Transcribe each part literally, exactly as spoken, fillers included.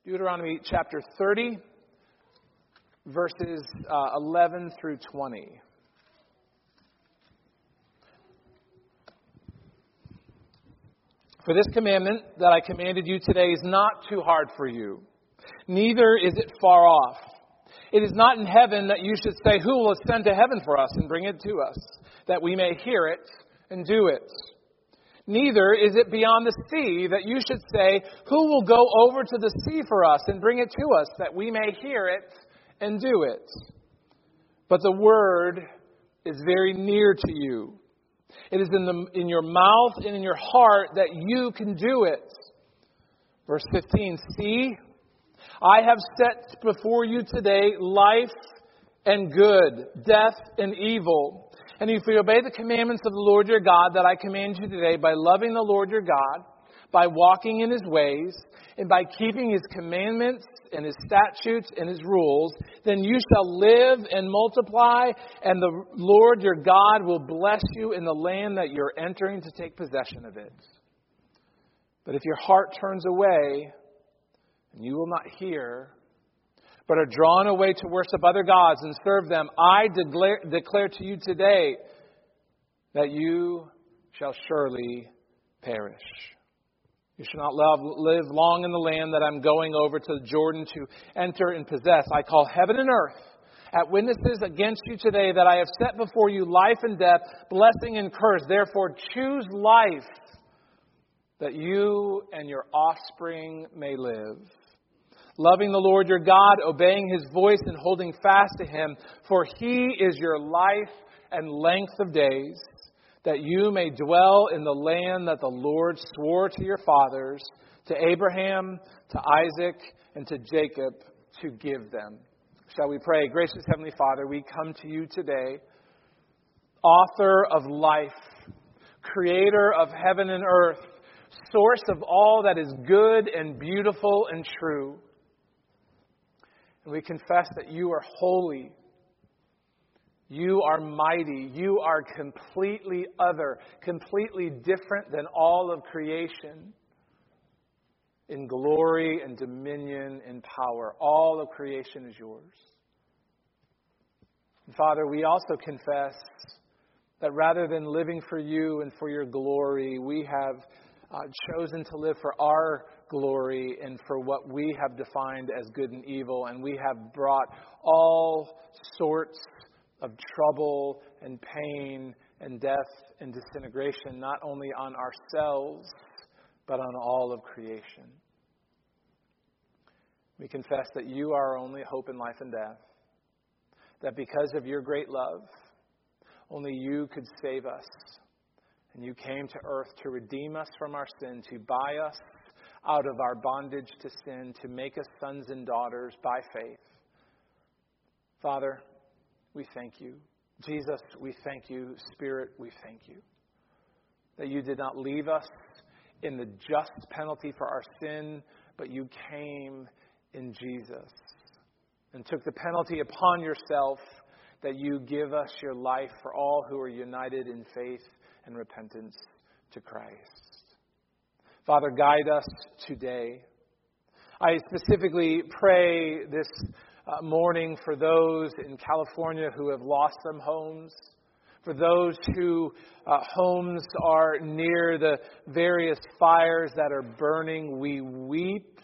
Deuteronomy chapter thirty, verses uh, eleven through twenty. For this commandment that I commanded you today is not too hard for you, neither is it far off. It is not in heaven that you should say, who will ascend to heaven for us and bring it to us, that we may hear it and do it. Neither is it beyond the sea that you should say, who will go over to the sea for us and bring it to us, that we may hear it and do it. But the word is very near to you. It is in the in your mouth and in your heart that you can do it. Verse fifteen, see, I have set before you today life and good, death and evil. And if you obey the commandments of the Lord your God that I command you today, by loving the Lord your God, by walking in his ways, and by keeping his commandments and his statutes and his rules, then you shall live and multiply, and the Lord your God will bless you in the land that you're entering to take possession of it. But if your heart turns away, and you will not hear, but are drawn away to worship other gods and serve them, I declare, declare to you today that you shall surely perish. You shall not love, live long in the land that I'm going over to Jordan to enter and possess. I call heaven and earth at witnesses against you today that I have set before you life and death, blessing and curse. Therefore choose life, that you and your offspring may live, loving the Lord your God, obeying his voice and holding fast to him. For he is your life and length of days, that you may dwell in the land that the Lord swore to your fathers, to Abraham, to Isaac, and to Jacob, to give them. Shall we pray? Gracious Heavenly Father, we come to you today, author of life, creator of heaven and earth, source of all that is good and beautiful and true. And we confess that you are holy. You are mighty. You are completely other, completely different than all of creation. In glory and dominion and power, all of creation is yours. And Father, we also confess that rather than living for you and for your glory, we have uh, chosen to live for our glory and for what we have defined as good and evil. And we have brought all sorts of trouble and pain and death and disintegration, not only on ourselves, but on all of creation. We confess that you are our only hope in life and death, that because of your great love, only you could save us. And you came to earth to redeem us from our sin, to buy us out of our bondage to sin, to make us sons and daughters by faith. Father, we thank you. Jesus, we thank you. Spirit, we thank you that you did not leave us in the just penalty for our sin, but you came in Jesus and took the penalty upon yourself, that you give us your life for all who are united in faith and repentance to Christ. Father, guide us today. I specifically pray this uh, morning for those in California who have lost some homes, for those whose uh, homes are near the various fires that are burning. We weep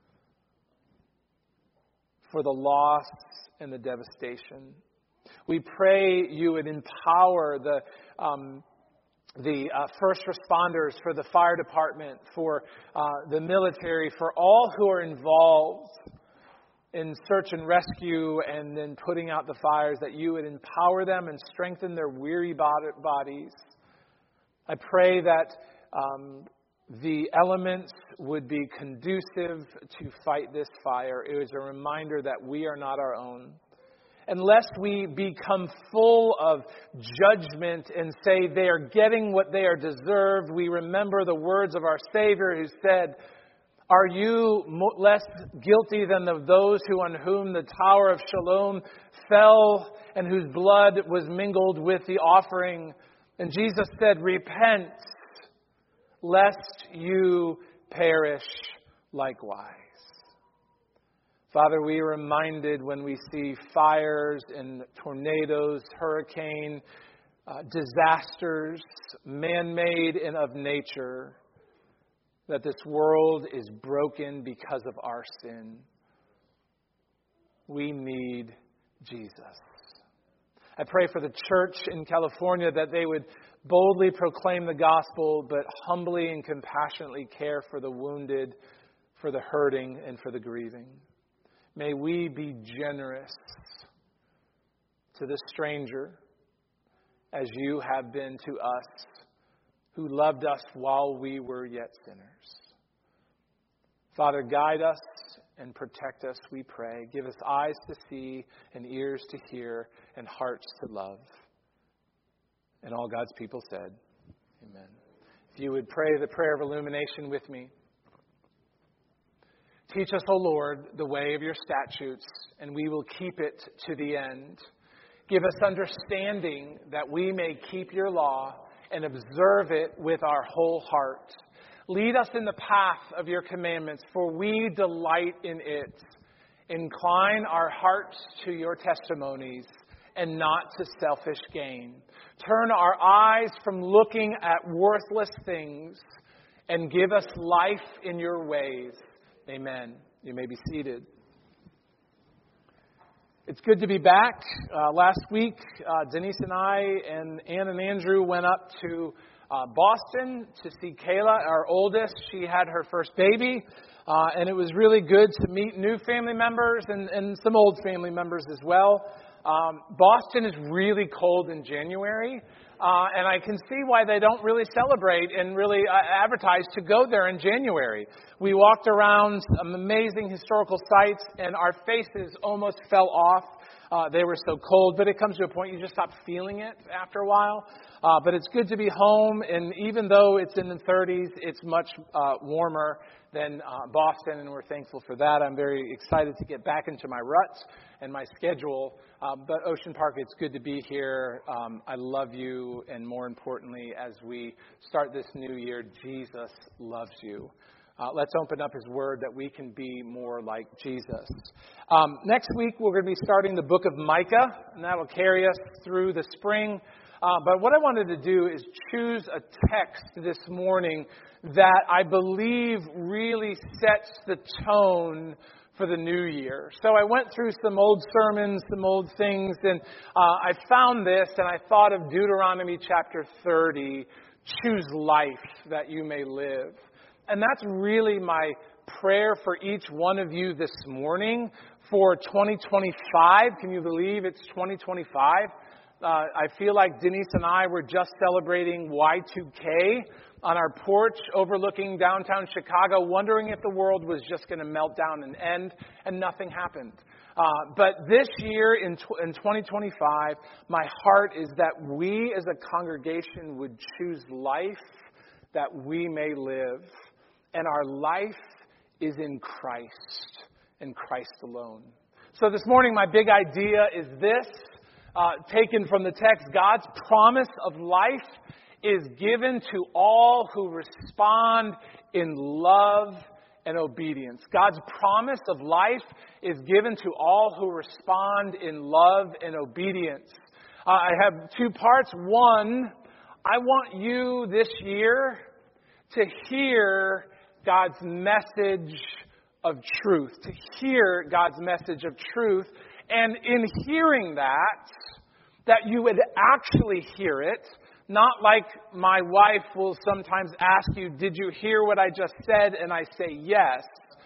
for the loss and the devastation. We pray you would empower the um, the uh, first responders, for the fire department, for uh, the military, for all who are involved in search and rescue and then putting out the fires, that you would empower them and strengthen their weary bodies. I pray that um, the elements would be conducive to fight this fire. It is a reminder that we are not our own. Unless we become full of judgment and say they are getting what they are deserved, we remember the words of our Savior who said, are you less guilty than the, those who on whom the Tower of Siloam fell and whose blood was mingled with the offering? And Jesus said, repent, lest you perish likewise. Father, we are reminded when we see fires and tornadoes, hurricane, uh, disasters, man-made and of nature, that this world is broken because of our sin. We need Jesus. I pray for the church in California that they would boldly proclaim the gospel, but humbly and compassionately care for the wounded, for the hurting, and for the grieving. May we be generous to the stranger as you have been to us, who loved us while we were yet sinners. Father, guide us and protect us, we pray. Give us eyes to see and ears to hear and hearts to love. And all God's people said, amen. If you would pray the prayer of illumination with me. Teach us, O Lord, the way of your statutes, and we will keep it to the end. Give us understanding that we may keep your law and observe it with our whole heart. Lead us in the path of your commandments, for we delight in it. Incline our hearts to your testimonies and not to selfish gain. Turn our eyes from looking at worthless things and give us life in your ways. Amen. You may be seated. It's good to be back. Uh, last week, uh, Denise and I and Ann and Andrew went up to uh, Boston to see Kayla, our oldest. She had her first baby, uh, and it was really good to meet new family members and, and some old family members as well. Um, Boston is really cold in January, uh, and I can see why they don't really celebrate and really uh, advertise to go there in January. We walked around some amazing historical sites, and our faces almost fell off. Uh, they were so cold, but it comes to a point you just stop feeling it after a while. Uh, but it's good to be home, and even though it's in the thirties, it's much uh, warmer than uh, Boston, and we're thankful for that. I'm very excited to get back into my ruts and my schedule. Uh, but Ocean Park, it's good to be here. Um, I love you, and more importantly, as we start this new year, Jesus loves you. Uh, let's open up his word that we can be more like Jesus. Um, next week, we're going to be starting the book of Micah, and that will carry us through the spring. Uh, but what I wanted to do is choose a text this morning that I believe really sets the tone for the new year. So I went through some old sermons, some old things, and uh, I found this, and I thought of Deuteronomy chapter thirty, choose life that you may live. And that's really my prayer for each one of you this morning for twenty twenty-five. Can you believe it's twenty twenty-five? Uh, I feel like Denise and I were just celebrating Y two K on our porch overlooking downtown Chicago, wondering if the world was just going to melt down and end, and nothing happened. Uh, but this year in, tw- in twenty twenty-five, my heart is that we as a congregation would choose life that we may live. And our life is in Christ, in Christ alone. So this morning, my big idea is this, uh, taken from the text. God's promise of life is given to all who respond in love and obedience. God's promise of life is given to all who respond in love and obedience. Uh, I have two parts. One, I want you this year to hear God's message of truth, to hear God's message of truth, and in hearing that, that you would actually hear it, not like my wife will sometimes ask you, did you hear what I just said? And I say yes,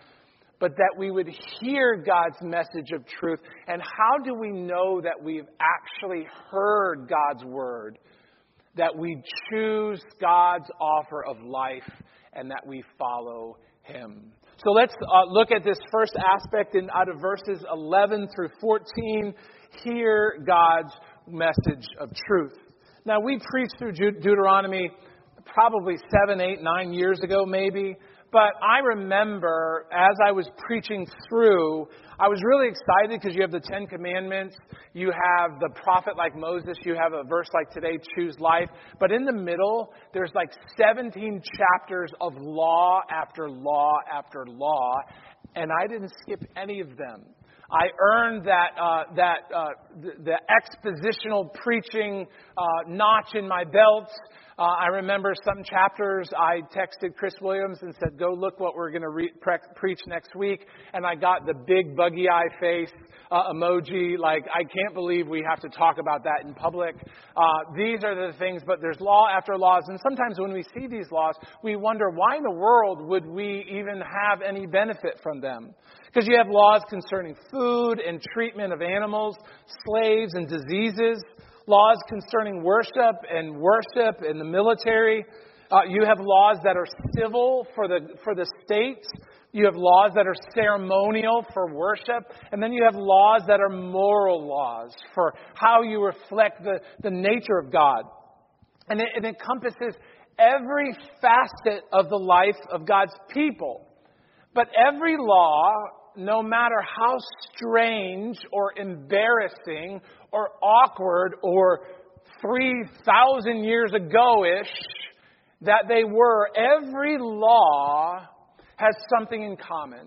but that we would hear God's message of truth. And how do we know that we've actually heard God's word? That we choose God's offer of life and that we follow him. So let's uh, look at this first aspect in, out of verses eleven through fourteen. Hear God's message of truth. Now, we preached through Deut- Deuteronomy probably seven, eight, nine years ago maybe. But I remember as I was preaching through, I was really excited because you have the Ten Commandments, you have the prophet like Moses, you have a verse like today, choose life. But in the middle, there's like seventeen chapters of law after law after law, and I didn't skip any of them. I earned that uh, that uh, the, the expositional preaching uh, notch in my belt. Uh, I remember some chapters I texted Chris Williams and said, go look what we're going to re- pre- preach next week. And I got the big buggy eye face uh, emoji. Like, I can't believe we have to talk about that in public. Uh, these are the things, but there's law after laws. And sometimes when we see these laws, we wonder why in the world would we even have any benefit from them? Because you have laws concerning food and treatment of animals, slaves and diseases. Laws concerning worship and worship in the military. Uh, you have laws that are civil for the for the state. You have laws that are ceremonial for worship. And then you have laws that are moral laws for how you reflect the, the nature of God. And it, it encompasses every facet of the life of God's people. But every law, no matter how strange or embarrassing or awkward or three thousand years ago-ish that they were, every law has something in common.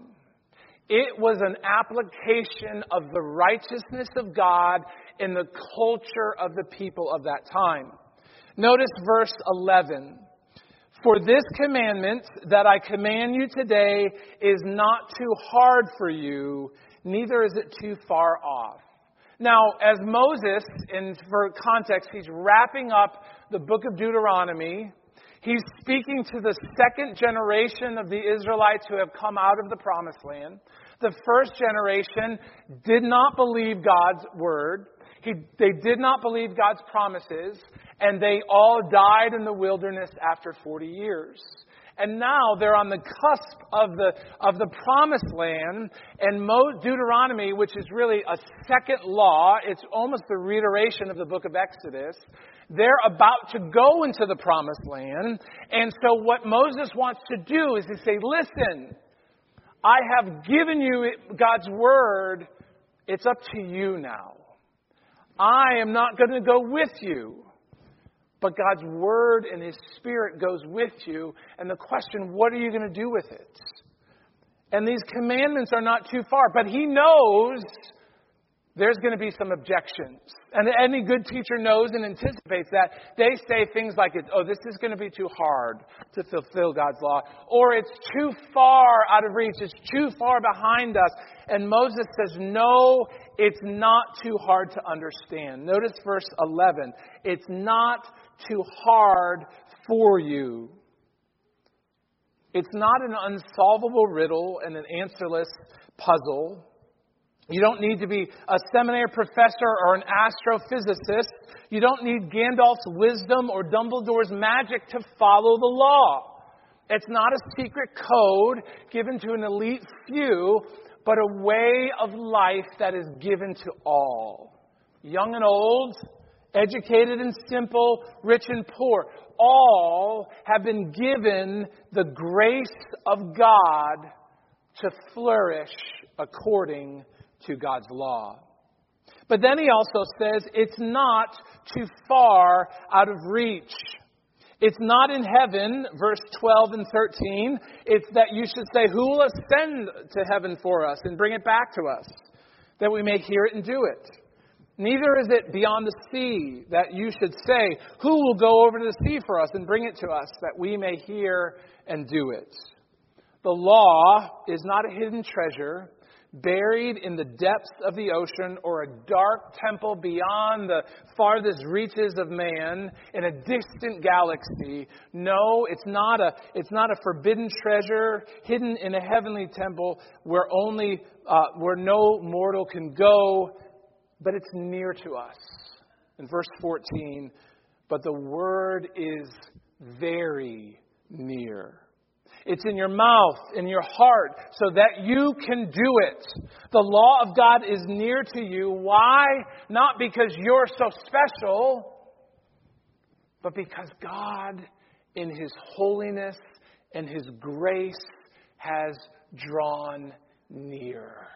It was an application of the righteousness of God in the culture of the people of that time. Notice verse eleven. For this commandment that I command you today is not too hard for you, neither is it too far off. Now, as Moses, in for context, he's wrapping up the book of Deuteronomy. He's speaking to the second generation of the Israelites who have come out of the promised land. The first generation did not believe God's word. He, they did not believe God's promises, and they all died in the wilderness after forty years. And now they're on the cusp of the of the promised land, and Mo, Deuteronomy, which is really a second law, it's almost the reiteration of the book of Exodus. They're about to go into the promised land, and so what Moses wants to do is to say, listen, I have given you God's word, it's up to you now. I am not going to go with you. But God's word and his spirit goes with you. And the question, what are you going to do with it? And these commandments are not too far. But he knows there's going to be some objections. And any good teacher knows and anticipates that. They say things like, oh, this is going to be too hard to fulfill God's law. Or it's too far out of reach. It's too far behind us. And Moses says, no, it's not too hard to understand. Notice verse eleven. It's not too hard for you. It's not an unsolvable riddle and an answerless puzzle. You don't need to be a seminary professor or an astrophysicist. You don't need Gandalf's wisdom or Dumbledore's magic to follow the law. It's not a secret code given to an elite few, but a way of life that is given to all. Young and old, educated and simple, rich and poor. All have been given the grace of God to flourish according to God's law. But then he also says it's not too far out of reach. It's not in heaven, verse twelve and thirteen. It's that you should say, who will ascend to heaven for us and bring it back to us, that we may hear it and do it. Neither is it beyond the sea, that you should say, who will go over to the sea for us and bring it to us, that we may hear and do it. The law is not a hidden treasure, buried in the depths of the ocean, or a dark temple beyond the farthest reaches of man in a distant galaxy. No, it's not a it's not a forbidden treasure hidden in a heavenly temple where only uh, where no mortal can go, but it's near to us. In verse fourteen, but the word is very near. It's in your mouth, in your heart, so that you can do it. The law of God is near to you. Why? Not because you're so special, but because God, in his holiness and his grace has drawn near.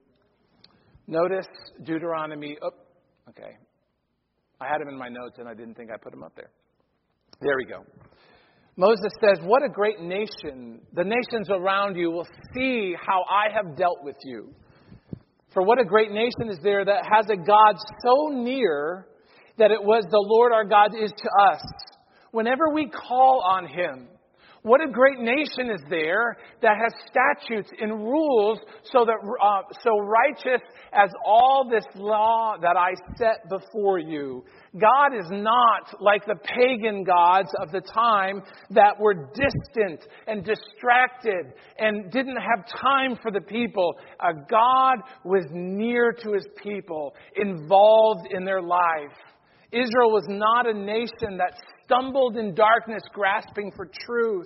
Notice Deuteronomy. Oh, okay. I had him in my notes and I didn't think I put him up there. There we go. Moses says, what a great nation. The nations around you will see how I have dealt with you. For what a great nation is there that has a God so near that it was the Lord our God is to us. Whenever we call on him, what a great nation is there that has statutes and rules so that uh, so righteous as all this law that I set before you. God is not like the pagan gods of the time that were distant and distracted and didn't have time for the people. Uh, God was near to his people, involved in their life. Israel was not a nation that stumbled in darkness, grasping for truth.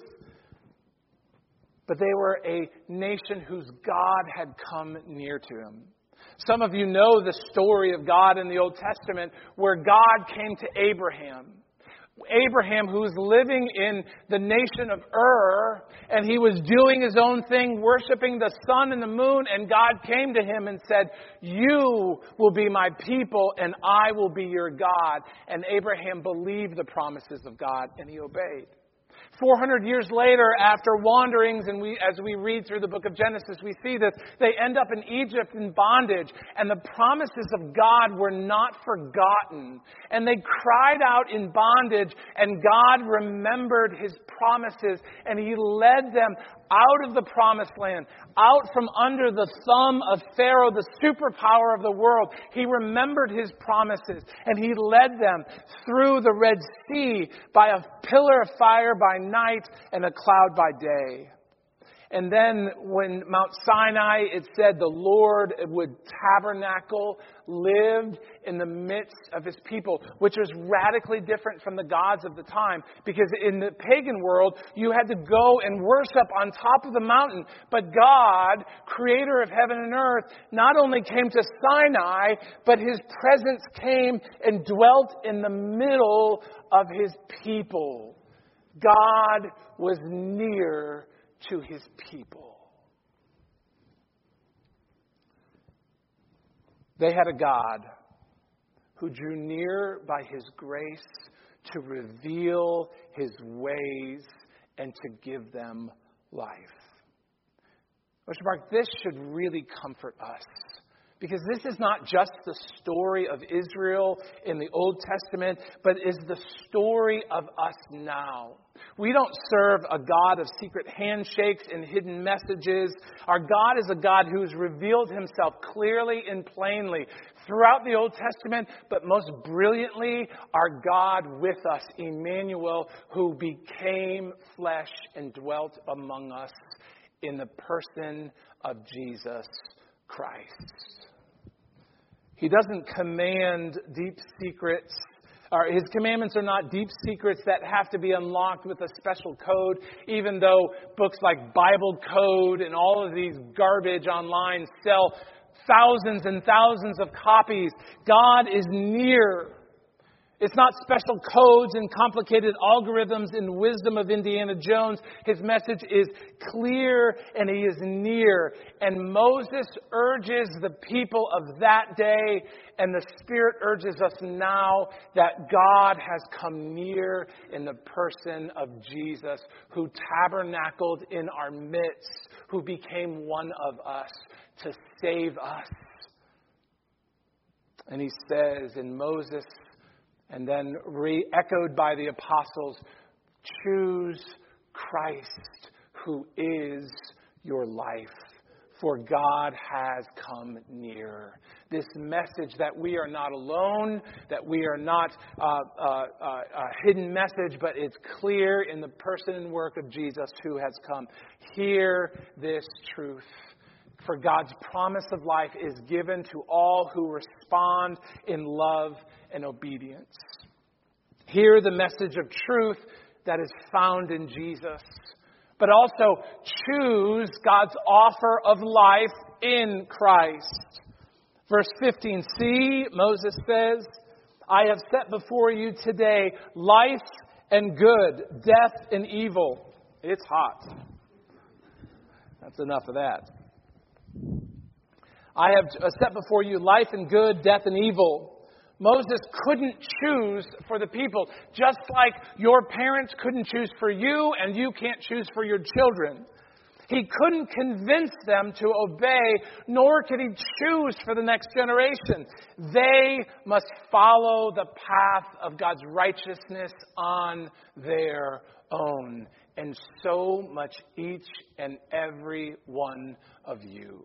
But they were a nation whose God had come near to him. Some of you know the story of God in the Old Testament where God came to Abraham. Abraham, who was living in the nation of Ur, and he was doing his own thing, worshiping the sun and the moon, and God came to him and said, you will be my people, and I will be your God. And Abraham believed the promises of God, and he obeyed. four hundred years later, after wanderings, and we, as we read through the book of Genesis, we see that they end up in Egypt in bondage, and the promises of God were not forgotten. And they cried out in bondage, and God remembered his promises, and he led them out of the promised land, out from under the thumb of Pharaoh, the superpower of the world. He remembered his promises, and he led them through the Red Sea by a pillar of fire by night and a cloud by day. And then when Mount Sinai, it said the Lord would tabernacle, lived in the midst of his people, which was radically different from the gods of the time. Because in the pagan world, you had to go and worship on top of the mountain. But God, creator of heaven and earth, not only came to Sinai, but his presence came and dwelt in the middle of his people. God was near to his people. They had a God who drew near by his grace to reveal his ways and to give them life. Worship Mark, this should really comfort us. Because this is not just the story of Israel in the Old Testament, but is the story of us now. We don't serve a God of secret handshakes and hidden messages. Our God is a God who's revealed himself clearly and plainly throughout the Old Testament, but most brilliantly, our God with us, Emmanuel, who became flesh and dwelt among us in the person of Jesus Christ. He doesn't command deep secrets. Or his commandments are not deep secrets that have to be unlocked with a special code, even though books like Bible Code and all of these garbage online sell thousands and thousands of copies. God is near. It's not special codes and complicated algorithms and wisdom of Indiana Jones. His message is clear and he is near. And Moses urges the people of that day, and the Spirit urges us now, that God has come near in the person of Jesus, who tabernacled in our midst, who became one of us to save us. And he says in Moses, and then re-echoed by the apostles, choose Christ, who is your life, for God has come near. This message that we are not alone, that we are not uh, uh, uh, a hidden message, but it's clear in the person and work of Jesus who has come. Hear this truth. For God's promise of life is given to all who respond in love and obedience. Hear the message of truth that is found in Jesus, but also choose God's offer of life in Christ. Verse fifteen, see, Moses says, I have set before you today life and good, death and evil. It's hot. That's enough of that. I have set before you life and good, death and evil. Moses couldn't choose for the people, just like your parents couldn't choose for you and you can't choose for your children. He couldn't convince them to obey, nor could he choose for the next generation. They must follow the path of God's righteousness on their own. And so much each and every one of you.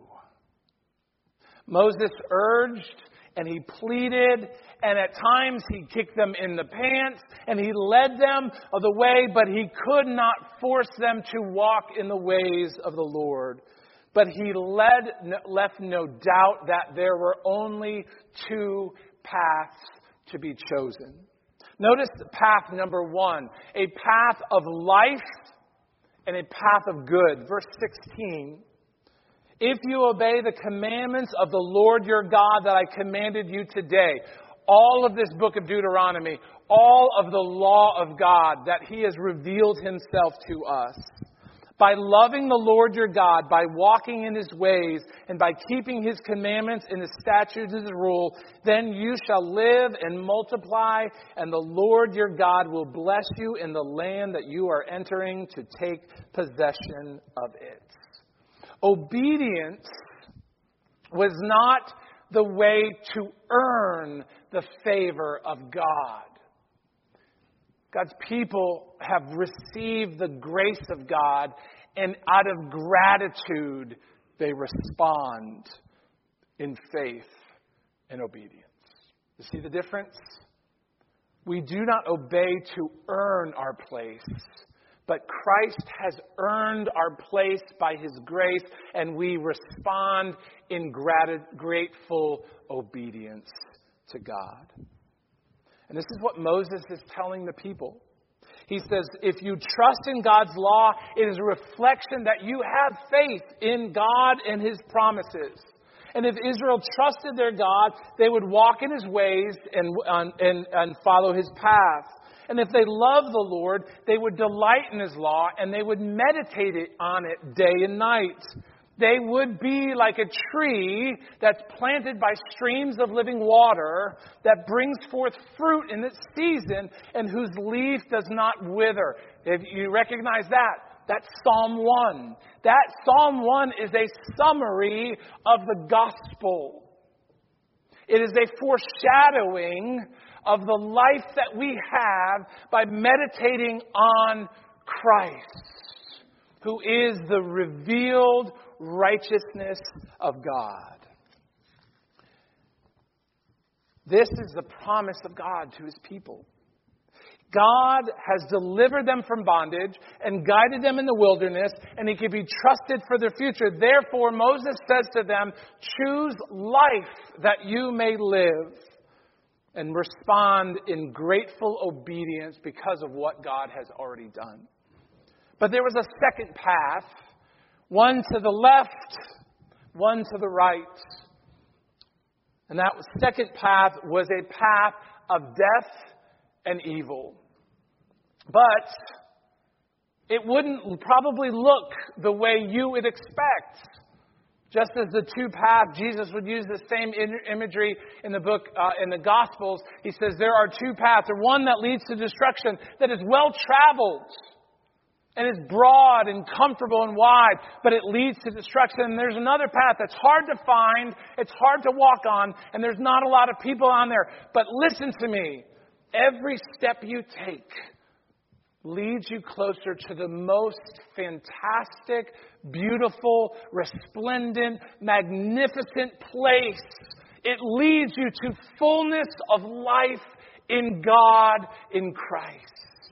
Moses urged and he pleaded, and at times he kicked them in the pants, and he led them of the way, but he could not force them to walk in the ways of the Lord. But he led, left no doubt that there were only two paths to be chosen. Notice path number one, a path of life and a path of good. Verse sixteen. If you obey the commandments of the Lord your God that I commanded you today, all of this book of Deuteronomy, all of the law of God that he has revealed himself to us, by loving the Lord your God, by walking in his ways, and by keeping his commandments and his statutes and his rule, then you shall live and multiply, and the Lord your God will bless you in the land that you are entering to take possession of it. Obedience was not the way to earn the favor of God. God's people have received the grace of God, and out of gratitude, they respond in faith and obedience. You see the difference? We do not obey to earn our place, but Christ has earned our place by his grace, and we respond in grat- grateful obedience to God. And this is what Moses is telling the people. He says, if you trust in God's law, it is a reflection that you have faith in God and his promises. And if Israel trusted their God, they would walk in his ways and, and, and follow his path. And if they loved the Lord, they would delight in his law and they would meditate on it day and night. They would be like a tree that's planted by streams of living water that brings forth fruit in its season and whose leaf does not wither. If you recognize that, that's Psalm one. That Psalm one is a summary of the gospel. It is a foreshadowing of the life that we have by meditating on Christ, who is the revealed righteousness of God. This is the promise of God to his people. God has delivered them from bondage and guided them in the wilderness, and he can be trusted for their future. Therefore, Moses says to them, choose life that you may live, and respond in grateful obedience because of what God has already done. But there was a second path, one to the left, one to the right. And that second path was a path of death and evil. But it wouldn't probably look the way you would expect. Just as the two paths, Jesus would use the same imagery in the book, uh, in the Gospels. He says there are two paths. There's one that leads to destruction that is well traveled and is broad and comfortable and wide, but it leads to destruction. And there's another path that's hard to find, it's hard to walk on, and there's not a lot of people on there. But listen to me. Every step you take leads you closer to the most fantastic, beautiful, resplendent, magnificent place. It leads you to fullness of life in God, in Christ.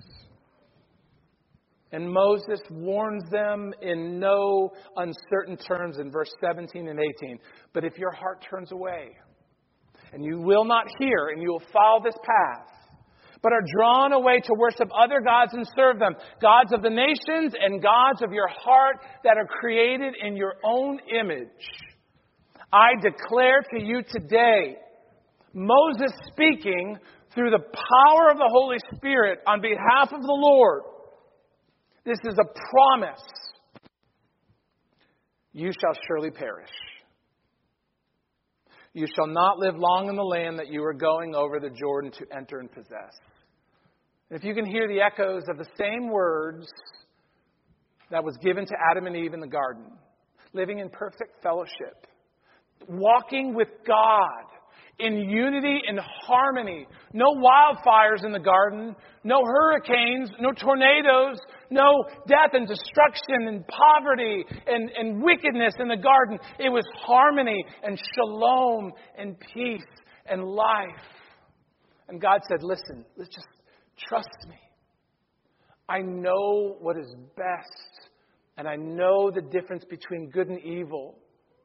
And Moses warns them in no uncertain terms in verse seventeen and eighteen. But if your heart turns away, and you will not hear, and you will follow this path, but are drawn away to worship other gods and serve them, gods of the nations and gods of your heart that are created in your own image, I declare to you today, Moses speaking through the power of the Holy Spirit on behalf of the Lord, This is a promise. You shall surely perish. You shall not live long in the land that you are going over the Jordan to enter and possess. And if you can hear the echoes of the same words that was given to Adam and Eve in the garden, living in perfect fellowship, walking with God in unity and harmony. No wildfires in the garden, no hurricanes, no tornadoes, no death and destruction and poverty and, and wickedness in the garden. It was harmony and shalom and peace and life. And God said, listen, let's just trust me. I know what is best, and I know the difference between good and evil.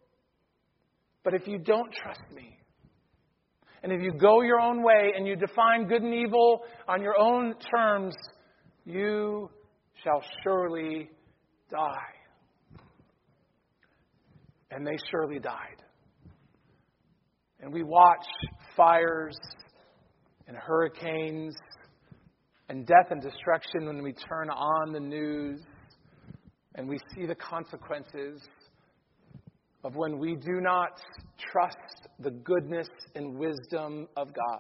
But if you don't trust me, and if you go your own way and you define good and evil on your own terms, you shall surely die. And they surely died. And we watch fires and hurricanes and death and destruction when we turn on the news and we see the consequences of when we do not trust the goodness and wisdom of God.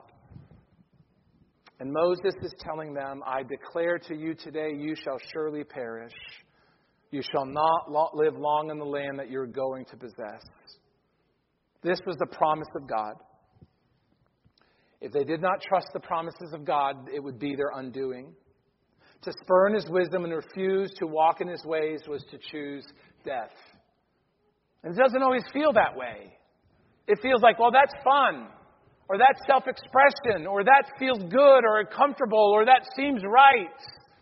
And Moses is telling them, I declare to you today, you shall surely perish. You shall not live long in the land that you're going to possess. This was the promise of God. If they did not trust the promises of God, it would be their undoing. To spurn his wisdom and refuse to walk in his ways was to choose death. And it doesn't always feel that way. It feels like, well, that's fun, or that's self-expression, or that feels good, or comfortable, or that seems right.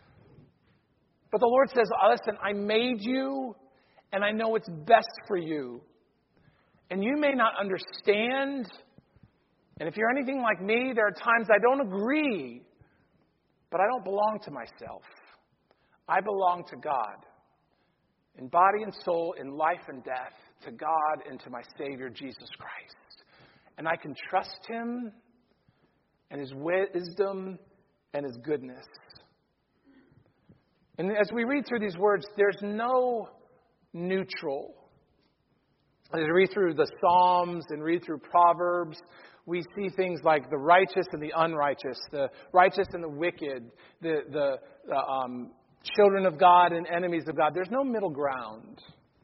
But the Lord says, listen, I made you, and I know what's best for you. And you may not understand, and if you're anything like me, there are times I don't agree, but I don't belong to myself. I belong to God, in body and soul, in life and death, to God and to my Savior, Jesus Christ. And I can trust Him and His wisdom and His goodness. And as we read through these words, there's no neutral. As we read through the Psalms and read through Proverbs, we see things like the righteous and the unrighteous, the righteous and the wicked, the, the, the um, children of God and enemies of God. There's no middle ground.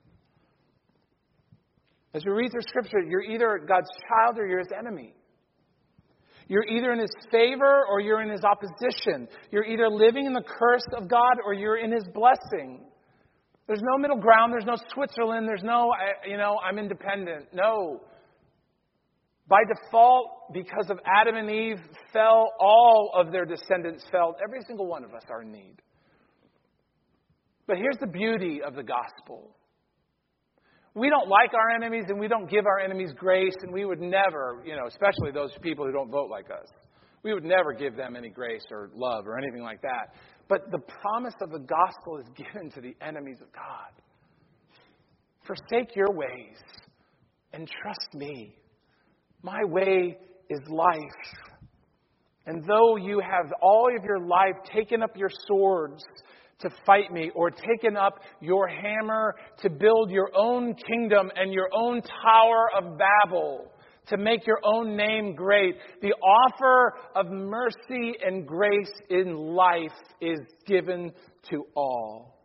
As we read through Scripture, you're either God's child or you're His enemy. You're either in His favor or you're in His opposition. You're either living in the curse of God or you're in His blessing. There's no middle ground. There's no Switzerland. There's no, you know, I'm independent. No. By default, because of Adam and Eve fell, all of their descendants fell. Every single one of us are in need. But here's the beauty of the gospel. We don't like our enemies and we don't give our enemies grace, and we would never, you know, especially those people who don't vote like us, we would never give them any grace or love or anything like that. But the promise of the gospel is given to the enemies of God. Forsake your ways and trust me. My way is life. And though you have all of your life taken up your swords to fight me, or taken up your hammer to build your own kingdom and your own tower of Babel, to make your own name great, the offer of mercy and grace in life is given to all,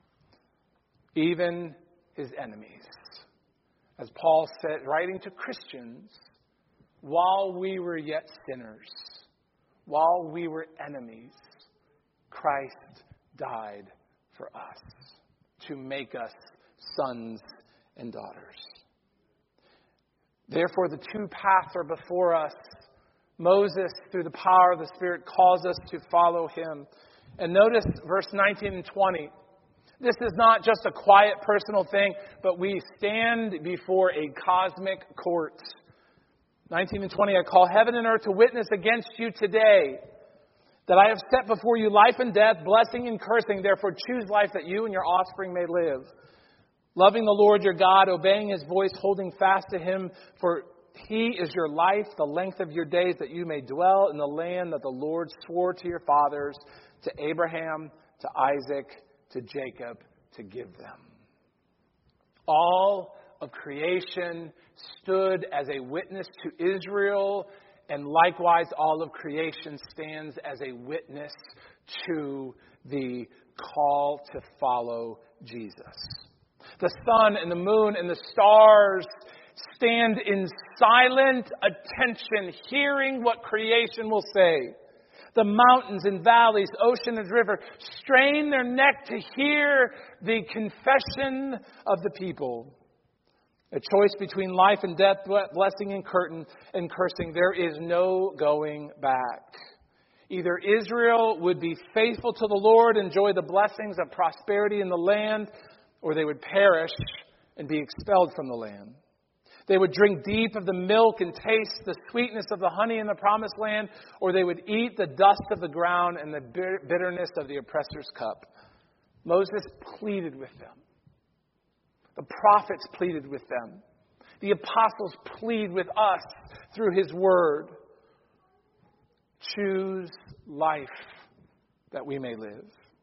even His enemies. As Paul said, writing to Christians, while we were yet sinners, while we were enemies, Christ died for us to make us sons and daughters. Therefore, the two paths are before us. Moses, through the power of the Spirit, calls us to follow him. And notice verse nineteen and twenty. This is not just a quiet personal thing, but we stand before a cosmic court. nineteen and twenty, I call heaven and earth to witness against you today that I have set before you life and death, blessing and cursing. Therefore choose life that you and your offspring may live. Loving the Lord your God, obeying His voice, holding fast to Him. For He is your life, the length of your days, that you may dwell in the land that the Lord swore to your fathers, to Abraham, to Isaac, to Jacob to give them. All of creation stood as a witness to Israel, and likewise all of creation stands as a witness to the call to follow Jesus. The sun and the moon and the stars stand in silent attention, hearing what creation will say. The mountains and valleys, ocean and river strain their neck to hear the confession of the people. A choice between life and death, blessing and curtain and cursing. There is no going back. Either Israel would be faithful to the Lord, enjoy the blessings of prosperity in the land, or they would perish and be expelled from the land. They would drink deep of the milk and taste the sweetness of the honey in the promised land, or they would eat the dust of the ground and the bitterness of the oppressor's cup. Moses pleaded with them. The prophets pleaded with them. The apostles plead with us through His word. Choose life that we may live.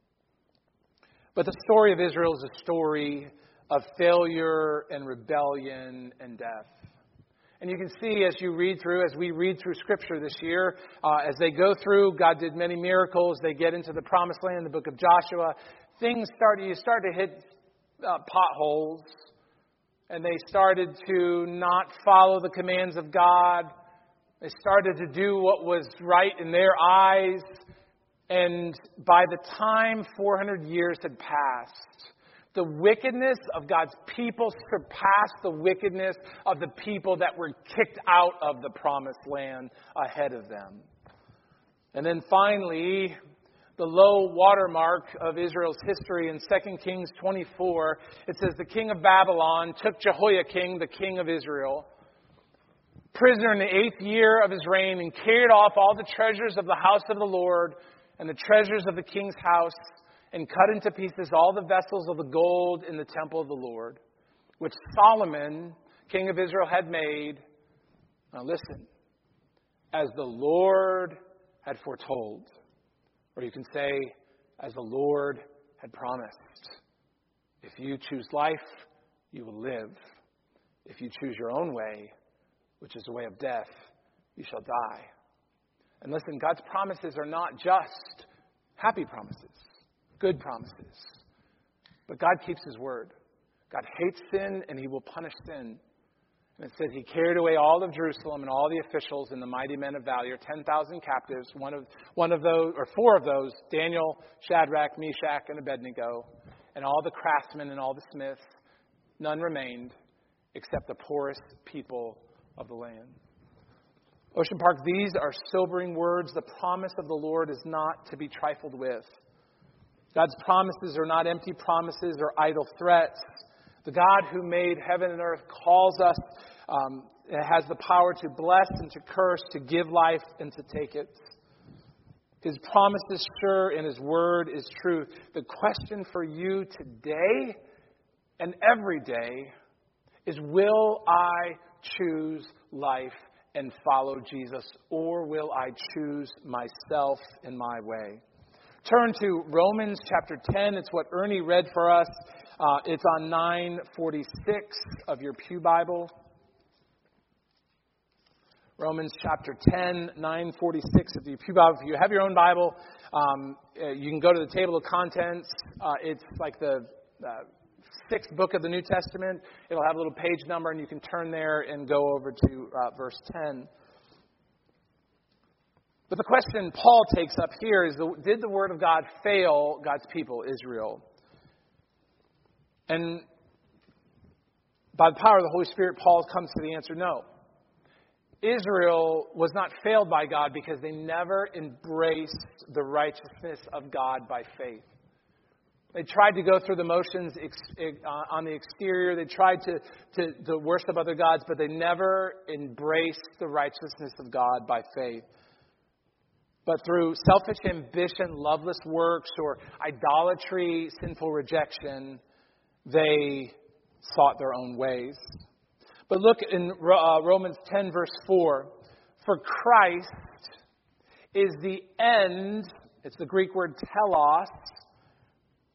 But the story of Israel is a story of failure and rebellion and death. And you can see as you read through, as we read through Scripture this year, uh, as they go through, God did many miracles. They get into the Promised Land, the book of Joshua. Things start, you start to hit uh, potholes. And they started to not follow the commands of God. They started to do what was right in their eyes. And by the time four hundred years had passed, the wickedness of God's people surpassed the wickedness of the people that were kicked out of the promised land ahead of them. And then finally, the low watermark of Israel's history in Second Kings twenty-four, it says the king of Babylon took Jehoiakim, the king of Israel, prisoner in the eighth year of his reign, and carried off all the treasures of the house of the Lord and the treasures of the king's house, and cut into pieces all the vessels of the gold in the temple of the Lord, which Solomon, king of Israel, had made. Now listen, as the Lord had foretold. Or you can say, as the Lord had promised. If you choose life, you will live. If you choose your own way, which is the way of death, you shall die. And listen, God's promises are not just happy promises, good promises. But God keeps His word. God hates sin, and He will punish sin. And it says He carried away all of Jerusalem and all the officials and the mighty men of valor, ten thousand captives, one of one of those, or four of those, Daniel, Shadrach, Meshach, and Abednego, and all the craftsmen and all the smiths. None remained except the poorest people of the land. Ocean Park, these are sobering words. The promise of the Lord is not to be trifled with. God's promises are not empty promises or idle threats. The God who made heaven and earth calls us, um, has the power to bless and to curse, to give life and to take it. His promise is sure and His word is true. The question for you today and every day is, will I choose life and follow Jesus, or will I choose myself in my way? Turn to Romans chapter ten. It's what Ernie read for us. Uh, it's on nine forty-six of your Pew Bible. Romans chapter ten, nine forty-six of your Pew Bible. If you have your own Bible, um, you can go to the table of contents. Uh, it's like the uh, sixth book of the New Testament. It'll have a little page number, and you can turn there and go over to uh, verse ten. But the question Paul takes up here is, did the Word of God fail God's people, Israel? And by the power of the Holy Spirit, Paul comes to the answer, no. Israel was not failed by God because they never embraced the righteousness of God by faith. They tried to go through the motions on the exterior. They tried to, to, to worship other gods, but they never embraced the righteousness of God by faith. But through selfish ambition, loveless works, or idolatry, sinful rejection, they sought their own ways. But look in uh, Romans ten, verse four. For Christ is the end, it's the Greek word telos,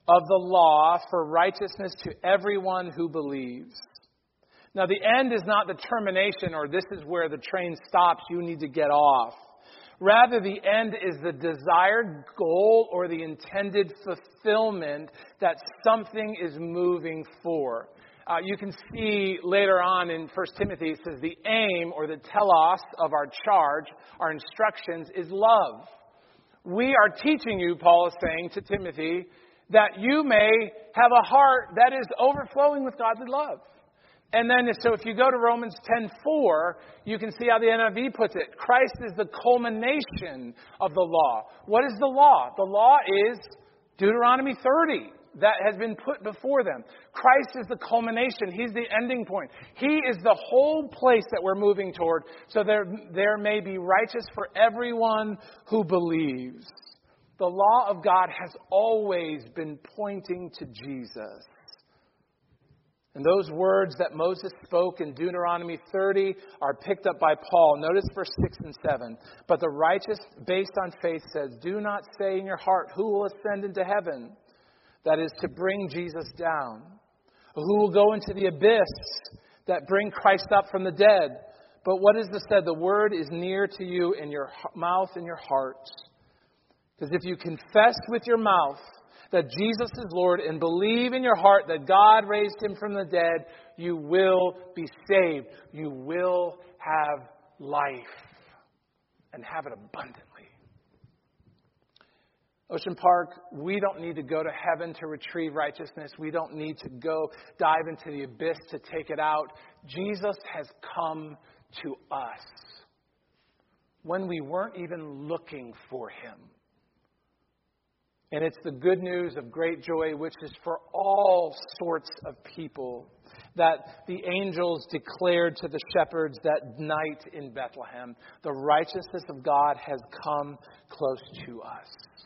of the law for righteousness to everyone who believes. Now, the end is not the termination, or this is where the train stops, you need to get off. Rather, the end is the desired goal or the intended fulfillment that something is moving for. Uh, you can see later on in First Timothy, it says the aim or the telos of our charge, our instructions, is love. We are teaching you, Paul is saying to Timothy, that you may have a heart that is overflowing with godly love. And then, so if you go to Romans ten four, you can see how the N I V puts it. Christ is the culmination of the law. What is the law? The law is Deuteronomy thirty that has been put before them. Christ is the culmination. He's the ending point. He is the whole place that we're moving toward, so there, there may be righteous for everyone who believes. The law of God has always been pointing to Jesus. And those words that Moses spoke in Deuteronomy thirty are picked up by Paul. Notice verse six and seven. But the righteous, based on faith, says, do not say in your heart, who will ascend into heaven? That is to bring Jesus down. Who will go into the abyss? That bring Christ up from the dead. But what is this said? The word is near to you in your mouth and your heart. Because if you confess with your mouth that Jesus is Lord and believe in your heart that God raised him from the dead, you will be saved. You will have life and have it abundantly. Ocean Park, we don't need to go to heaven to retrieve righteousness. We don't need to go dive into the abyss to take it out. Jesus has come to us when we weren't even looking for him. And it's the good news of great joy, which is for all sorts of people, that the angels declared to the shepherds that night in Bethlehem, the righteousness of God has come close to us.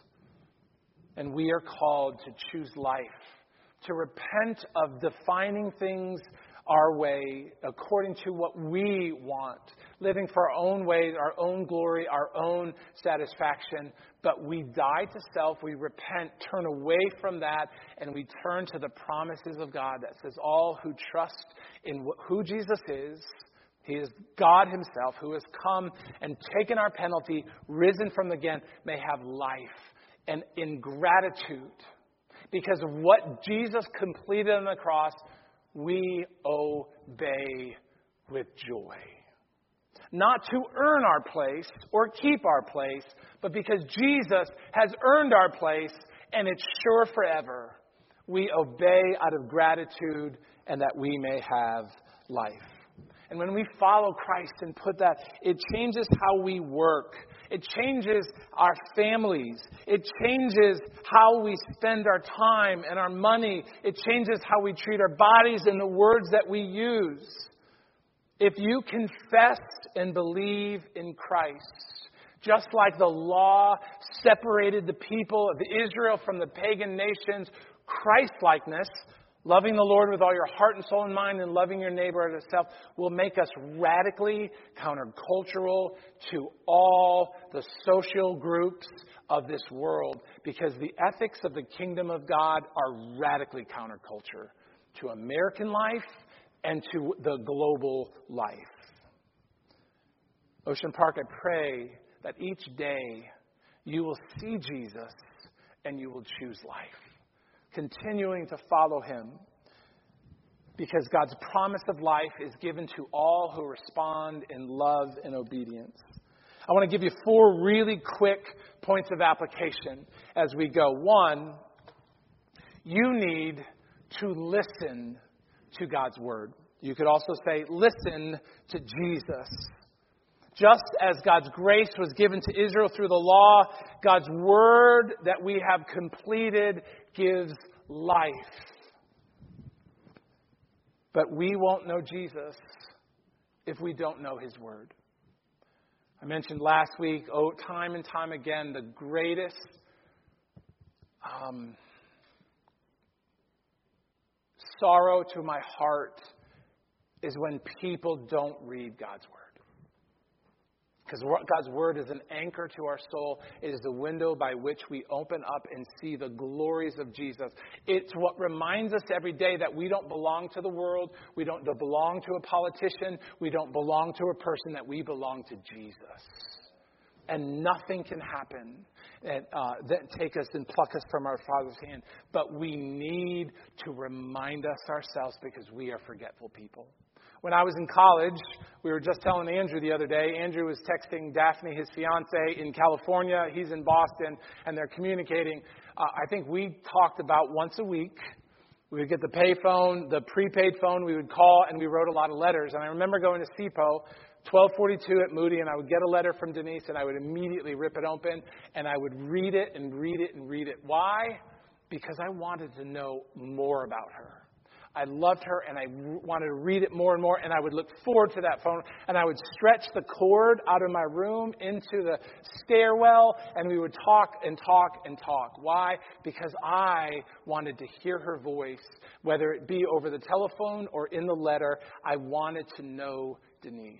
And we are called to choose life, to repent of defining things our way according to what we want, living for our own ways, our own glory, our own satisfaction. But we die to self, we repent, turn away from that, and we turn to the promises of God that says all who trust in who Jesus is, he is God himself who has come and taken our penalty, risen from the dead, may have life. And in gratitude, because of what Jesus completed on the cross, we obey with joy. Not to earn our place or keep our place, but because Jesus has earned our place and it's sure forever. We obey out of gratitude and that we may have life. And when we follow Christ and put that, it changes how we work. It changes our families. It changes how we spend our time and our money. It changes how we treat our bodies and the words that we use. If you confess and believe in Christ, just like the law separated the people of Israel from the pagan nations, Christ-likeness, loving the Lord with all your heart and soul and mind and loving your neighbor as yourself, will make us radically countercultural to all the social groups of this world, because the ethics of the kingdom of God are radically counterculture to American life and to the global life. Ocean Park, I pray that each day you will see Jesus and you will choose life, continuing to follow him, because God's promise of life is given to all who respond in love and obedience. I want to give you four really quick points of application as we go. One, you need to listen to God's word. You could also say, listen to Jesus. Just as God's grace was given to Israel through the law, God's word that we have completed gives life. But we won't know Jesus if we don't know his word. I mentioned last week, oh, time and time again, the greatest um, sorrow to my heart is when people don't read God's word. Because God's Word is an anchor to our soul. It is the window by which we open up and see the glories of Jesus. It's what reminds us every day that we don't belong to the world. We don't belong to a politician. We don't belong to a person. That we belong to Jesus. And nothing can happen that, uh, that take us and pluck us from our Father's hand. But we need to remind us ourselves because we are forgetful people. When I was in college, we were just telling Andrew the other day, Andrew was texting Daphne, his fiance, in California. He's in Boston, and they're communicating. Uh, I think we talked about once a week. We would get the pay phone, the prepaid phone. We would call, and we wrote a lot of letters. And I remember going to C P O, twelve forty-two at Moody, and I would get a letter from Denise, and I would immediately rip it open, and I would read it and read it and read it. Why? Because I wanted to know more about her. I loved her, and I wanted to read it more and more, and I would look forward to that phone, and I would stretch the cord out of my room into the stairwell, and we would talk and talk and talk. Why? Because I wanted to hear her voice, whether it be over the telephone or in the letter. I wanted to know Denise.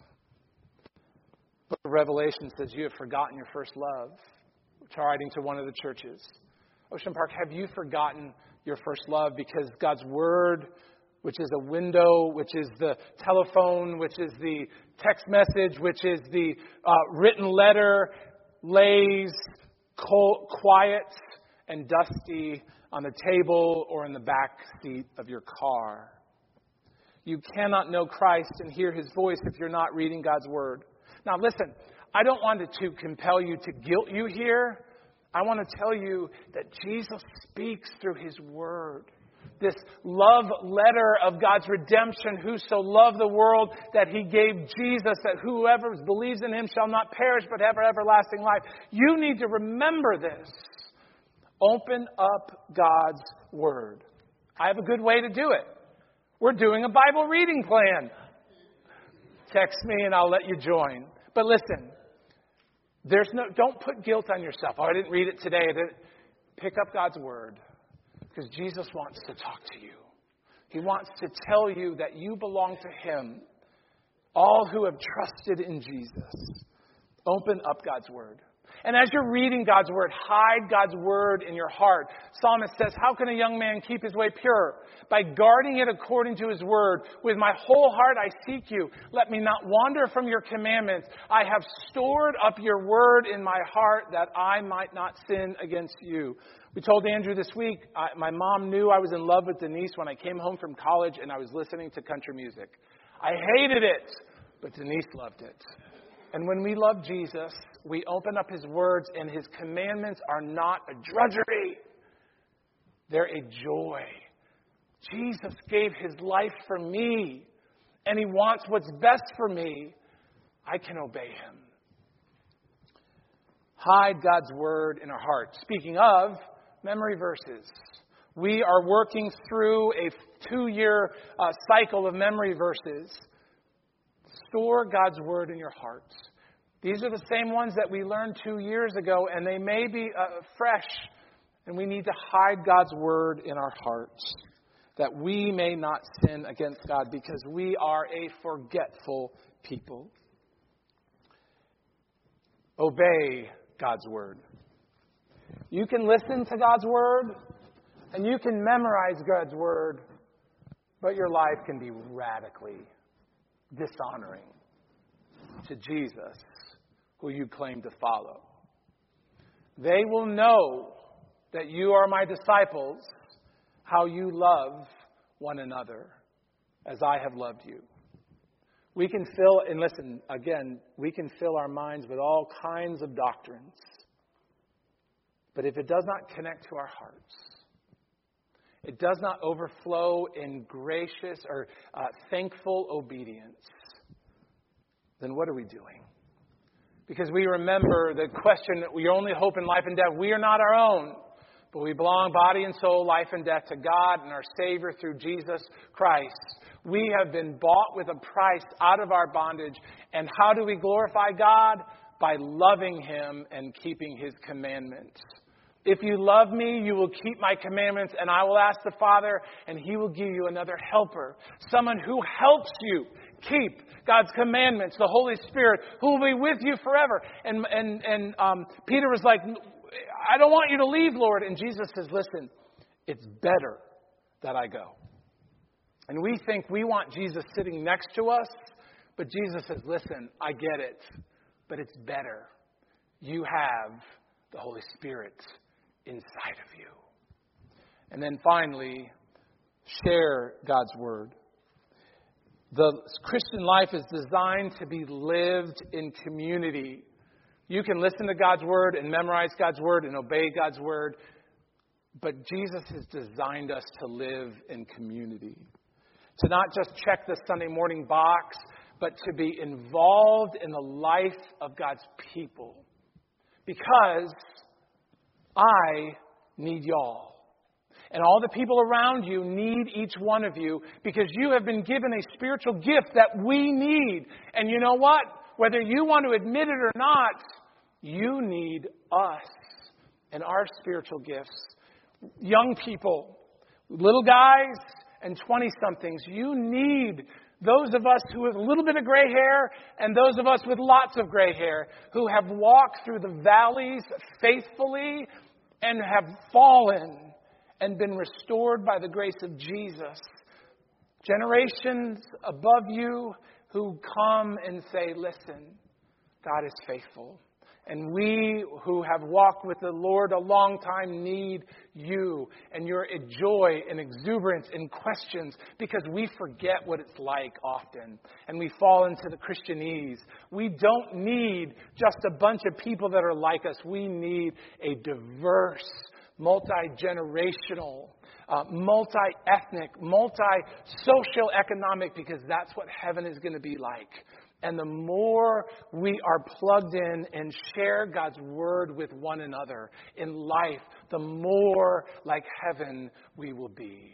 Book of Revelation says, you have forgotten your first love. Writing to one of the churches. Ocean Park, have you forgotten your first love? Because God's Word, which is a window, which is the telephone, which is the text message, which is the uh, written letter, lays cold, quiet and dusty on the table or in the back seat of your car. You cannot know Christ and hear His voice if you're not reading God's Word. Now listen, I don't want to compel you, to guilt you here. I want to tell you that Jesus speaks through His Word. This love letter of God's redemption, who so loved the world that He gave Jesus, that whoever believes in Him shall not perish but have everlasting life. You need to remember this. Open up God's Word. I have a good way to do it. We're doing a Bible reading plan. Text me and I'll let you join. But listen. There's no, don't put guilt on yourself. Oh, I didn't read it today. I didn't. Pick up God's Word. Because Jesus wants to talk to you. He wants to tell you that you belong to Him. All who have trusted in Jesus. Open up God's Word. And as you're reading God's Word, hide God's Word in your heart. Psalmist says, how can a young man keep his way pure? By guarding it according to His Word. With my whole heart I seek you. Let me not wander from your commandments. I have stored up your Word in my heart that I might not sin against you. We told Andrew this week, I, my mom knew I was in love with Denise when I came home from college and I was listening to country music. I hated it, but Denise loved it. And when we love Jesus, we open up His words, and His commandments are not a drudgery. They're a joy. Jesus gave His life for me, and He wants what's best for me. I can obey Him. Hide God's Word in our hearts. Speaking of memory verses, we are working through a two-year uh, cycle of memory verses. Store God's Word in your hearts. These are the same ones that we learned two years ago, and they may be uh, fresh. And we need to hide God's Word in our hearts, that we may not sin against God, because we are a forgetful people. Obey God's Word. You can listen to God's Word, and you can memorize God's Word, but your life can be radically dishonoring to Jesus, who you claim to follow. They will know that you are my disciples, how you love one another as I have loved you. We can fill, and listen, again, we can fill our minds with all kinds of doctrines. But if it does not connect to our hearts, it does not overflow in gracious or uh, thankful obedience, then what are we doing? Because we remember the question that we only hope in life and death. We are not our own, but we belong body and soul, life and death to God and our Savior through Jesus Christ. We have been bought with a price out of our bondage. And how do we glorify God? By loving Him and keeping His commandments. If you love me, you will keep my commandments, and I will ask the Father, and He will give you another helper, someone who helps you keep God's commandments, the Holy Spirit, who will be with you forever. And, and, and um, Peter was like, I don't want you to leave, Lord. And Jesus says, listen, it's better that I go. And we think we want Jesus sitting next to us, but Jesus says, listen, I get it, but it's better. You have the Holy Spirit inside of you. And then finally, share God's Word. The Christian life is designed to be lived in community. You can listen to God's Word and memorize God's Word and obey God's Word, but Jesus has designed us to live in community. To not just check the Sunday morning box, but to be involved in the life of God's people. Because I need y'all. And all the people around you need each one of you because you have been given a spiritual gift that we need. And you know what? Whether you want to admit it or not, you need us and our spiritual gifts. Young people, little guys and twenty-somethings, you need those of us who have a little bit of gray hair and those of us with lots of gray hair who have walked through the valleys faithfully and have fallen and been restored by the grace of Jesus. Generations above you who come and say, listen, God is faithful. And we who have walked with the Lord a long time need you and your joy and exuberance and questions because we forget what it's like often. And we fall into the Christianese. We don't need just a bunch of people that are like us. We need a diverse, multi-generational, uh, multi-ethnic, multi-social economic, because that's what heaven is going to be like. And the more we are plugged in and share God's Word with one another in life, the more like heaven we will be.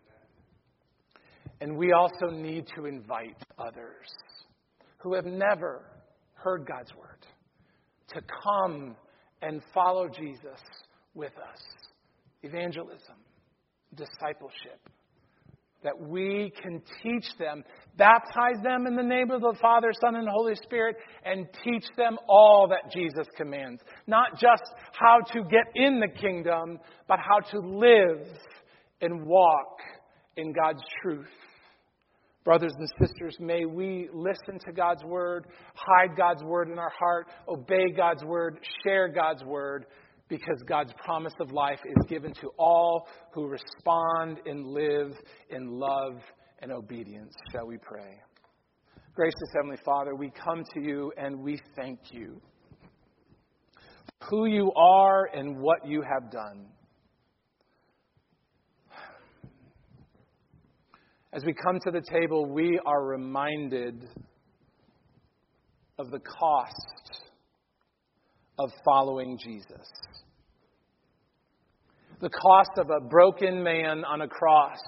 And we also need to invite others who have never heard God's Word to come and follow Jesus with us. Evangelism, discipleship. That we can teach them, baptize them in the name of the Father, Son, and Holy Spirit, and teach them all that Jesus commands. Not just how to get in the kingdom, but how to live and walk in God's truth. Brothers and sisters, may we listen to God's Word, hide God's Word in our heart, obey God's Word, share God's Word, because God's promise of life is given to all who respond and live in love and obedience. Shall we pray? Gracious Heavenly Father, we come to you and we thank you for who you are and what you have done. As we come to the table, we are reminded of the cost of following Jesus. The cost of a broken man on a cross.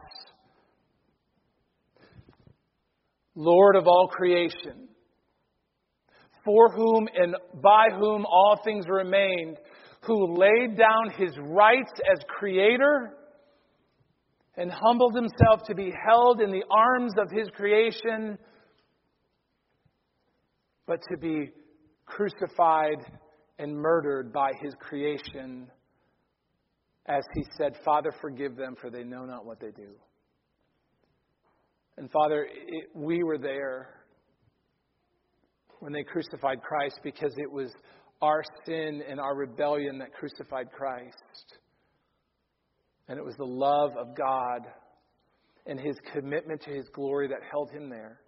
Lord of all creation, for whom and by whom all things remained, who laid down his rights as creator and humbled himself to be held in the arms of his creation, but to be crucified and murdered by his creation, as he said, Father, forgive them, for they know not what they do. And Father, it, we were there when they crucified Christ because it was our sin and our rebellion that crucified Christ. And it was the love of God and his commitment to his glory that held him there.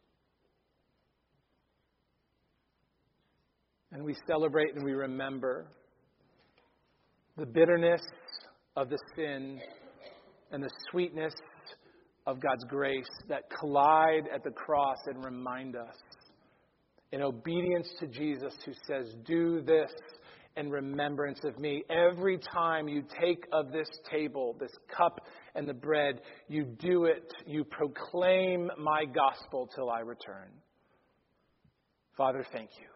And we celebrate and we remember the bitterness of the sin and the sweetness of God's grace that collide at the cross and remind us in obedience to Jesus, who says, do this in remembrance of me. Every time you take of this table, this cup and the bread, you do it, you proclaim my gospel till I return. Father, thank you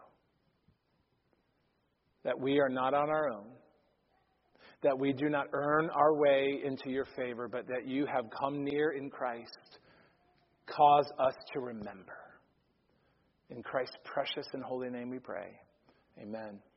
that we are not on our own, that we do not earn our way into your favor, but that you have come near in Christ. Cause us to remember. In Christ's precious and holy name we pray. Amen.